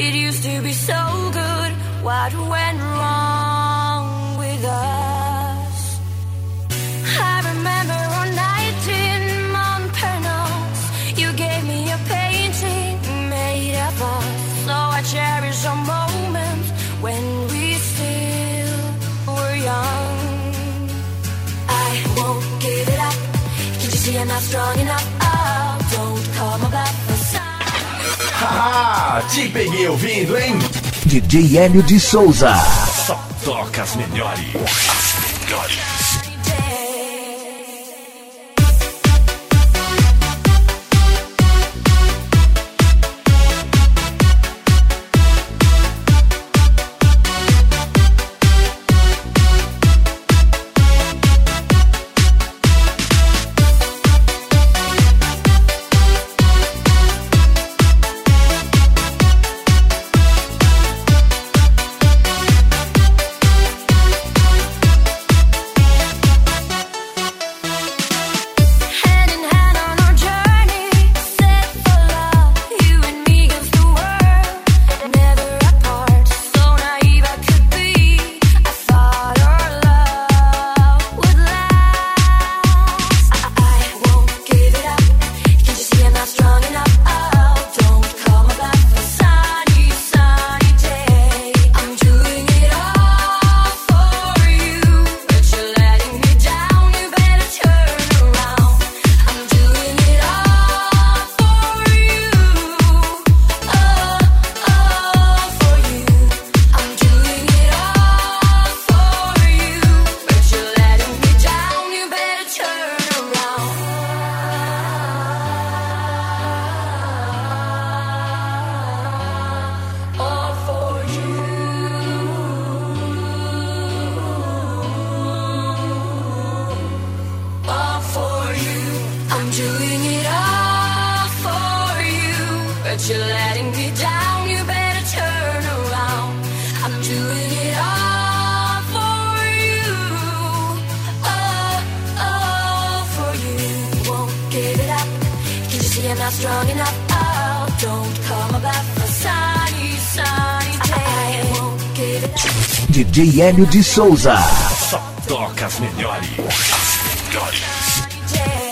It used to be so good. What went wrong with us? I remember one night in Montparnasse, you gave me a painting made of us. So I cherish a moment when we still were young. I won't give it up. Can't you see I'm not strong enough? Oh, don't call my bluff. Haha, te peguei ouvindo, hein? DJ Hélio de Souza. Só toca as melhores. As melhores. You're letting me down, you better turn around. I'm doing it all for you. Oh, oh, for you. Won't give it up. Can't you see I'm not strong enough? Oh, don't call my bluff. A sunny, sunny day. I won't give it up. DJ Hélio de Souza. Só toca as melhores. As melhores.